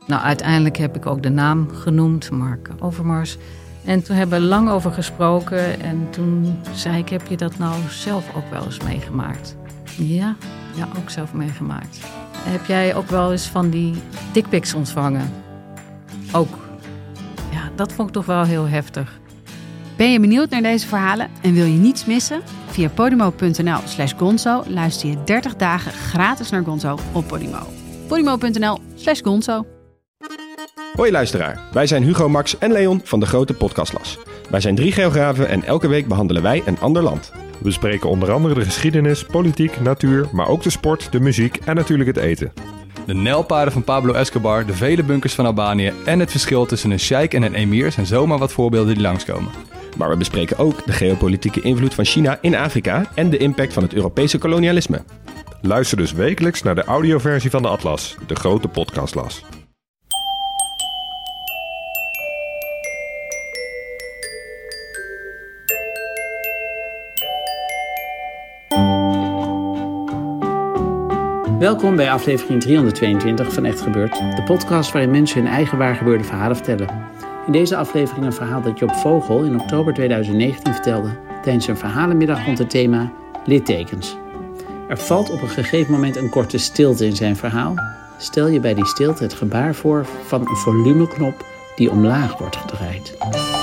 Nou, uiteindelijk heb ik ook de naam genoemd, Mark Overmars. En toen hebben we lang over gesproken. En toen zei ik, heb je dat nou zelf ook wel eens meegemaakt? Ja, ook zelf meegemaakt. Heb jij ook wel eens van die dickpics ontvangen? Ook. Ja, dat vond ik toch wel heel heftig. Ben je benieuwd naar deze verhalen en wil je niets missen? Via podimo.nl/gonzo luister je 30 dagen gratis naar Gonzo op Podimo. podimo.nl/gonzo. Hoi luisteraar, wij zijn Hugo, Max en Leon van de Grote Podcastlas. Wij zijn 3 geografen en elke week behandelen wij een ander land. We bespreken onder andere de geschiedenis, politiek, natuur, maar ook de sport, de muziek en natuurlijk het eten. De nijlpaarden van Pablo Escobar, de vele bunkers van Albanië en het verschil tussen een sheik en een emir zijn zomaar wat voorbeelden die langskomen. Maar we bespreken ook de geopolitieke invloed van China in Afrika en de impact van het Europese kolonialisme. Luister dus wekelijks naar de audioversie van de Atlas, de Grote Podcastlas. Welkom bij aflevering 322 van Echt Gebeurd, de podcast waarin mensen hun eigen waargebeurde verhalen vertellen. In deze aflevering een verhaal dat Job Vogel in oktober 2019 vertelde tijdens een verhalenmiddag rond het thema littekens. Er valt op een gegeven moment een korte stilte in zijn verhaal. Stel je bij die stilte het gebaar voor van een volumeknop die omlaag wordt gedraaid.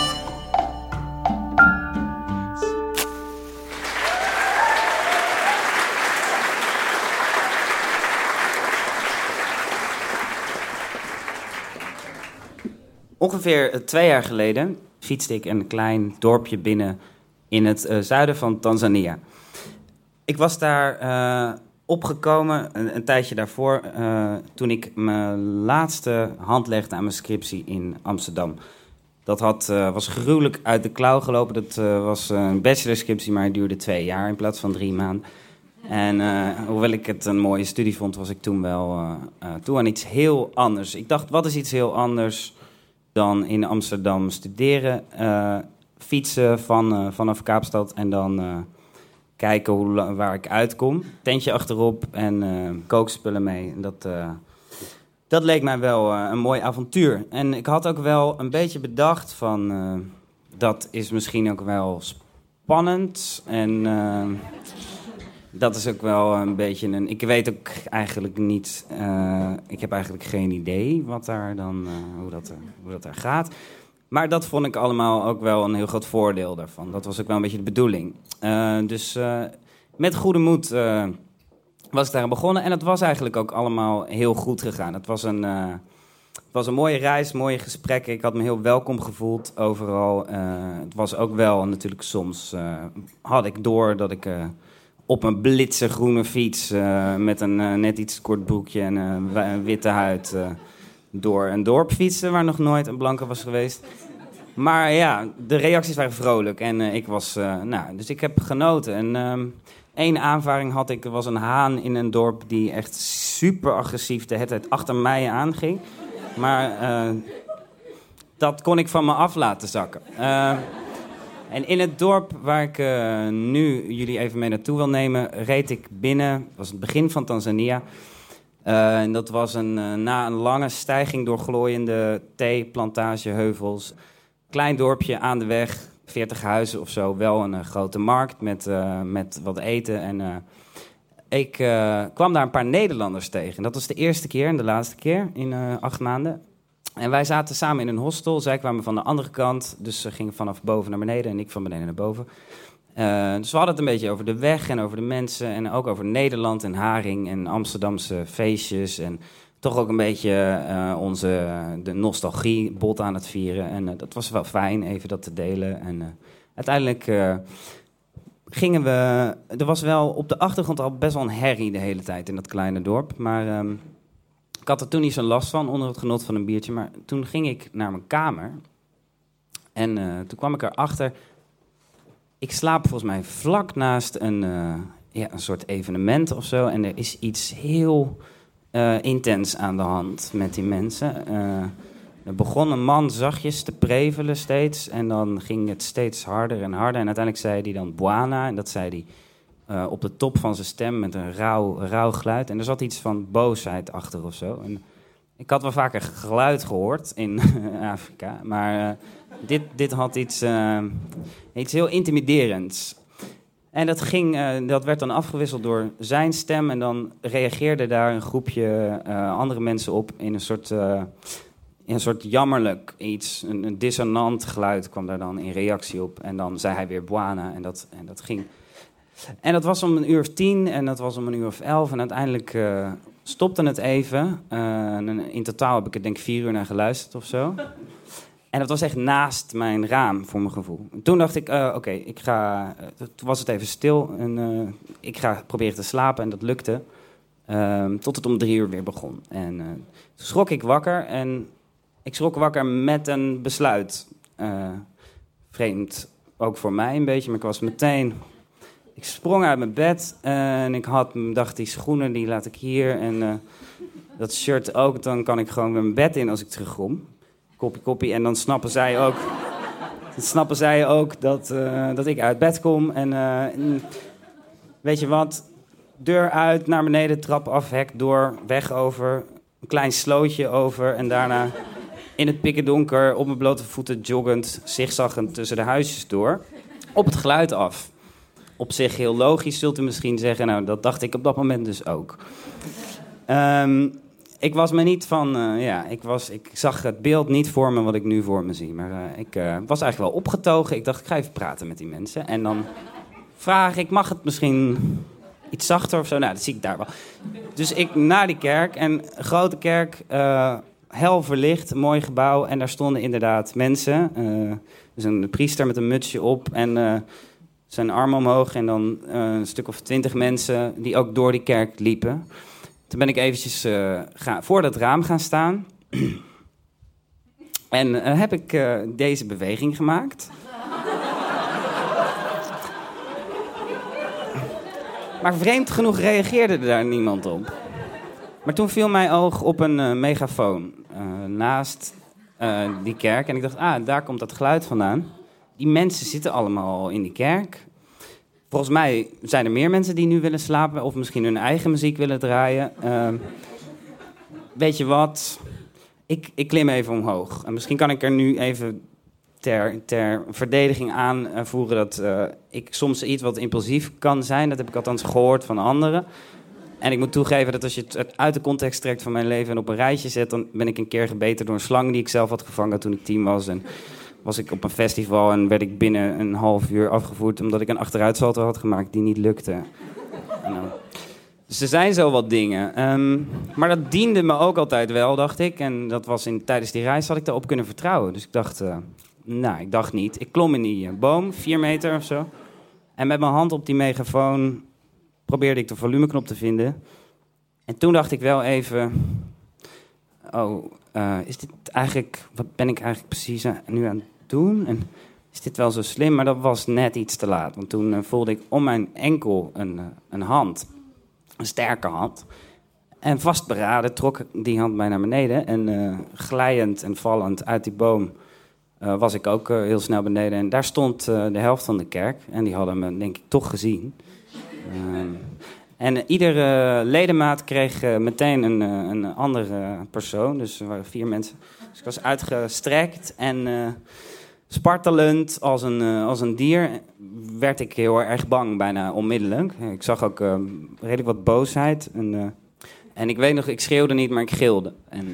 Ongeveer 2 jaar geleden fietste ik een klein dorpje binnen in het zuiden van Tanzania. Ik was daar opgekomen een tijdje daarvoor toen ik mijn laatste hand legde aan mijn scriptie in Amsterdam. Dat was gruwelijk uit de klauw gelopen. Dat was een bachelorscriptie, maar het duurde 2 jaar in plaats van 3 maanden. En hoewel ik het een mooie studie vond, was ik toen wel toe aan iets heel anders. Ik dacht, wat is iets heel anders dan in Amsterdam studeren, fietsen vanaf Kaapstad en dan kijken waar ik uitkom. Tentje achterop en kookspullen mee. En dat leek mij wel een mooi avontuur. En ik had ook wel een beetje bedacht van, dat is misschien ook wel spannend. En dat is ook wel een beetje ik weet ook eigenlijk niet. Ik heb eigenlijk geen idee wat daar dan, hoe dat daar gaat. Maar dat vond ik allemaal ook wel een heel groot voordeel daarvan. Dat was ook wel een beetje de bedoeling. Dus met goede moed was ik daar begonnen. En het was eigenlijk ook allemaal heel goed gegaan. Het was een mooie reis, mooie gesprekken. Ik had me heel welkom gevoeld overal. Het was ook wel natuurlijk soms had ik door dat ik op een blitse groene fiets met een net iets kort broekje en een witte huid door een dorp fietsen waar nog nooit een blanke was geweest. Maar ja, de reacties waren vrolijk en ik was, dus ik heb genoten. En 1 aanvaring had ik, er was een haan in een dorp die echt super agressief de hele tijd achter mij aanging. Maar dat kon ik van me af laten zakken. En in het dorp waar ik nu jullie even mee naartoe wil nemen, reed ik binnen. Dat was het begin van Tanzania. En dat was na een lange stijging door glooiende theeplantageheuvels. Klein dorpje aan de weg, 40 huizen of zo. Wel een grote markt met wat eten. En ik kwam daar een paar Nederlanders tegen. En dat was de eerste keer en de laatste keer in 8 maanden. En wij zaten samen in een hostel. Zij kwamen van de andere kant. Dus ze gingen vanaf boven naar beneden en ik van beneden naar boven. Dus we hadden het een beetje over de weg en over de mensen. En ook over Nederland en Haring en Amsterdamse feestjes. En toch ook een beetje de nostalgie bot aan het vieren. En dat was wel fijn, even dat te delen. En uiteindelijk gingen we. Er was wel op de achtergrond al best wel een herrie de hele tijd in dat kleine dorp. Maar ik had er toen niet zo'n last van, onder het genot van een biertje. Maar toen ging ik naar mijn kamer. En toen kwam ik erachter. Ik slaap volgens mij vlak naast een soort evenement of zo. En er is iets heel intens aan de hand met die mensen. Er begon een man zachtjes te prevelen steeds. En dan ging het steeds harder en harder. En uiteindelijk zei hij dan Buana. En dat zei hij op de top van zijn stem met een rauw geluid. En er zat iets van boosheid achter of zo. En Ik had wel vaker geluid gehoord in Afrika, maar dit had iets heel intimiderends. En dat werd dan afgewisseld door zijn stem en dan reageerde daar een groepje andere mensen op in een soort jammerlijk iets. Een dissonant geluid kwam daar dan in reactie op. En dan zei hij weer Bwana en dat ging. En dat was om 10:00 en dat was om 11:00 en uiteindelijk stopte het even. In totaal heb ik er denk ik 4 uur naar geluisterd of zo. En dat was echt naast mijn raam, voor mijn gevoel. En toen dacht ik, oké, toen was het even stil en ik ga proberen te slapen en dat lukte. Tot het om 3 uur weer begon. En toen schrok ik wakker en ik schrok wakker met een besluit. Vreemd, ook voor mij een beetje, maar ik was meteen... Ik sprong uit mijn bed en ik dacht, die schoenen die laat ik hier en dat shirt ook. Dan kan ik gewoon weer mijn bed in als ik terugkom. Koppie. En dan snappen zij ook dat ik uit bed kom. En weet je wat, deur uit, naar beneden, trap af, hek door, weg over, een klein slootje over en daarna in het pikkendonker op mijn blote voeten joggend, zigzaggend tussen de huisjes door, op het geluid af. Op zich heel logisch, zult u misschien zeggen. Nou, dat dacht ik op dat moment dus ook. Ik was me niet van... ik zag het beeld niet voor me wat ik nu voor me zie. Maar ik was eigenlijk wel opgetogen. Ik dacht, ik ga even praten met die mensen. En dan vraag ik, mag het misschien iets zachter of zo? Nou, dat zie ik daar wel. Dus ik naar die kerk. En een grote kerk, hel verlicht, een mooi gebouw. En daar stonden inderdaad mensen. Dus een priester met een mutsje op en... zijn arm omhoog en dan een stuk of 20 mensen die ook door die kerk liepen. Toen ben ik eventjes voor dat raam gaan staan. En heb ik deze beweging gemaakt. Maar vreemd genoeg reageerde daar niemand op. Maar toen viel mijn oog op een megafoon naast die kerk. En ik dacht, daar komt dat geluid vandaan. Die mensen zitten allemaal al in die kerk. Volgens mij zijn er meer mensen die nu willen slapen... of misschien hun eigen muziek willen draaien. Weet je wat? Ik klim even omhoog. En misschien kan ik er nu even ter verdediging aanvoeren... dat ik soms iets wat impulsief kan zijn. Dat heb ik althans gehoord van anderen. En ik moet toegeven dat als je het uit de context trekt van mijn leven... en op een rijtje zet... dan ben ik een keer gebeten door een slang die ik zelf had gevangen toen ik 10 was... En was ik op een festival en werd ik binnen een half uur afgevoerd... omdat ik een achteruitsalto had gemaakt die niet lukte. Dus er zijn zo wat dingen. Maar dat diende me ook altijd wel, dacht ik. En dat was tijdens die reis had ik daarop kunnen vertrouwen. Dus ik dacht, ik dacht niet. Ik klom in die boom, 4 meter of zo. En met mijn hand op die megafoon probeerde ik de volumeknop te vinden. En toen dacht ik wel even... is dit eigenlijk... Wat ben ik eigenlijk precies nu aan het doen? En is dit wel zo slim? Maar dat was net iets te laat. Want toen voelde ik om mijn enkel een hand. Een sterke hand. En vastberaden trok die hand mij naar beneden. En glijend en vallend uit die boom was ik ook heel snel beneden. En daar stond de helft van de kerk. En die hadden me, denk ik, toch gezien. En iedere ledemaat kreeg meteen een andere persoon. Dus er waren 4 mensen. Dus ik was uitgestrekt en spartelend als een dier. Werd ik heel erg bang, bijna onmiddellijk. Ik zag ook redelijk wat boosheid. En ik weet nog, ik schreeuwde niet, maar ik gilde.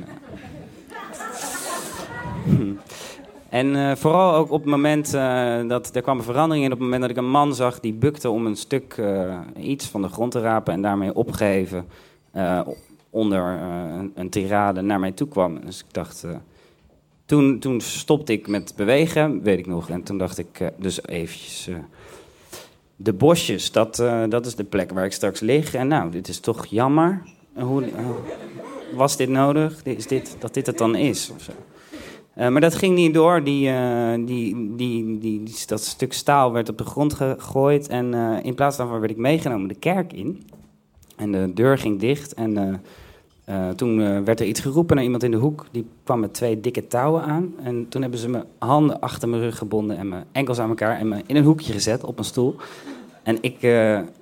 En vooral ook op het moment dat er kwam een verandering in... op het moment dat ik een man zag die bukte om een stuk iets van de grond te rapen... en daarmee opgeheven onder een tirade naar mij toe kwam. Dus ik dacht... Toen stopte ik met bewegen, weet ik nog. En toen dacht ik dus eventjes... de bosjes, dat is de plek waar ik straks lig. En nou, dit is toch jammer. Was dit nodig? Dat dit het dan is? Of zo. Maar dat ging niet door. Dat stuk staal werd op de grond gegooid. En in plaats daarvan werd ik meegenomen de kerk in. En de deur ging dicht. En toen werd er iets geroepen naar iemand in de hoek. Die kwam met 2 dikke touwen aan. En toen hebben ze mijn handen achter mijn rug gebonden. En mijn enkels aan elkaar. En me in een hoekje gezet op een stoel. En ik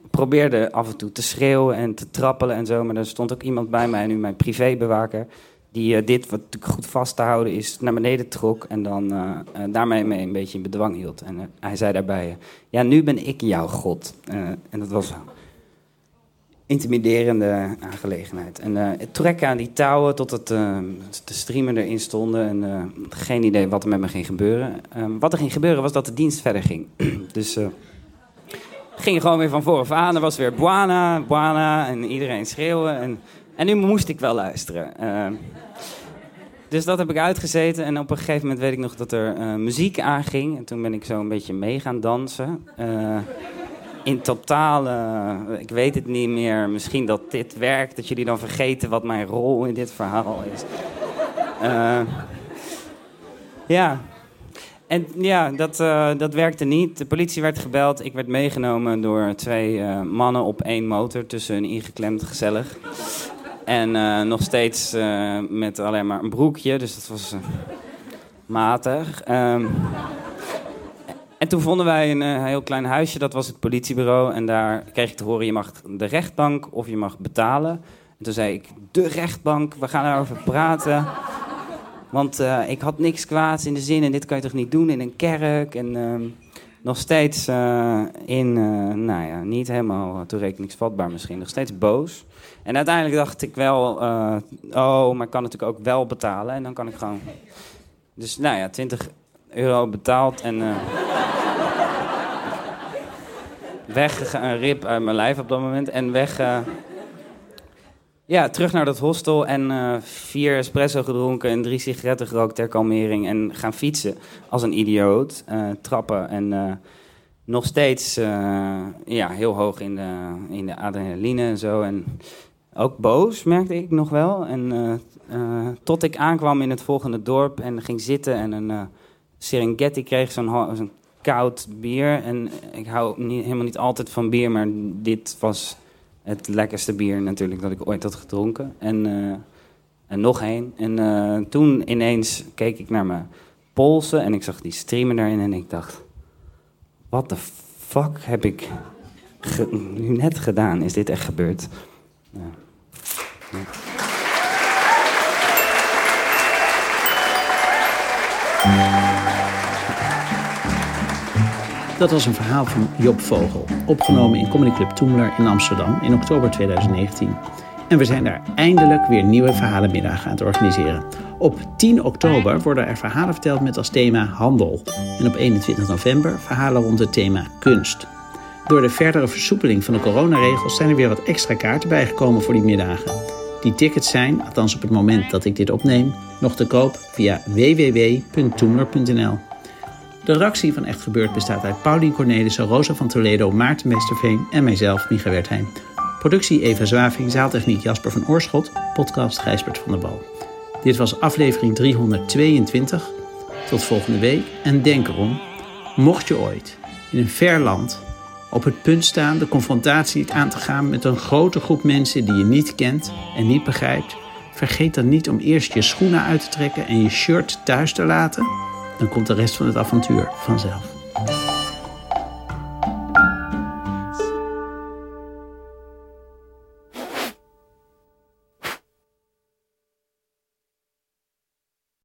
probeerde af en toe te schreeuwen en te trappelen en zo. Maar er stond ook iemand bij mij, nu mijn privébewaker... die dit, wat natuurlijk goed vast te houden is, naar beneden trok en dan daarmee een beetje in bedwang hield. En hij zei daarbij, ja, nu ben ik jouw God. En dat was een intimiderende aangelegenheid. En trekken aan die touwen tot de streamer erin stonden en geen idee wat er met me ging gebeuren. Wat er ging gebeuren was dat de dienst verder ging. Dus ging gewoon weer van vooraf aan. Er was weer Buana, Buana en iedereen schreeuwen. En nu moest ik wel luisteren. Dus dat heb ik uitgezeten. En op een gegeven moment weet ik nog dat er muziek aanging. En toen ben ik zo een beetje mee gaan dansen. In totaal, ik weet het niet meer. Misschien dat dit werkt. Dat jullie dan vergeten wat mijn rol in dit verhaal is. Ja. En ja, dat werkte niet. De politie werd gebeld. Ik werd meegenomen door 2 mannen op 1 motor. Tussen hun ingeklemd, gezellig. En nog steeds met alleen maar een broekje. Dus dat was matig. En toen vonden wij een heel klein huisje. Dat was het politiebureau. En daar kreeg ik te horen, je mag de rechtbank of je mag betalen. En toen zei ik, de rechtbank, we gaan daarover praten. Want ik had niks kwaads in de zin. En dit kan je toch niet doen in een kerk. En nog steeds niet helemaal toerekeningsvatbaar misschien. Nog steeds boos. En uiteindelijk dacht ik wel, maar ik kan natuurlijk ook wel betalen. En dan kan ik gewoon... Dus €20 betaald en... weggegaan, een rib uit mijn lijf op dat moment. En terug naar dat hostel en 4 espresso gedronken en 3 sigaretten gerookt ter kalmering. En gaan fietsen als een idioot. Trappen en nog steeds heel hoog in de adrenaline en zo. En ook boos, merkte ik nog wel. En tot ik aankwam in het volgende dorp en ging zitten en een Serengeti kreeg, zo'n koud bier. En ik hou helemaal niet altijd van bier, maar dit was het lekkerste bier natuurlijk dat ik ooit had gedronken. En nog één. En toen ineens keek ik naar mijn polsen en ik zag die streamer daarin en ik dacht... What the fuck heb ik nu net gedaan? Is dit echt gebeurd? Ja. Dat was een verhaal van Job Vogel, opgenomen in Comedy Club Toemler in Amsterdam in oktober 2019. En we zijn daar eindelijk weer nieuwe verhalenmiddagen aan het organiseren. Op 10 oktober worden er verhalen verteld met als thema handel. En op 21 november verhalen rond het thema kunst. Door de verdere versoepeling van de coronaregels zijn er weer wat extra kaarten bijgekomen voor die middagen. Die tickets zijn, althans op het moment dat ik dit opneem, nog te koop via www.toemler.nl. De redactie van Echt Gebeurd bestaat uit Paulien Cornelissen, Rosa van Toledo, Maarten Westerveen en mijzelf, Micha Wertheim. Productie Eva Zwaving, zaaltechniek Jasper van Oorschot, podcast Gijsbert van der Bal. Dit was aflevering 322. Tot volgende week en denk erom, mocht je ooit in een ver land op het punt staan de confrontatie aan te gaan met een grote groep mensen die je niet kent en niet begrijpt, vergeet dan niet om eerst je schoenen uit te trekken en je shirt thuis te laten. Dan komt de rest van het avontuur vanzelf.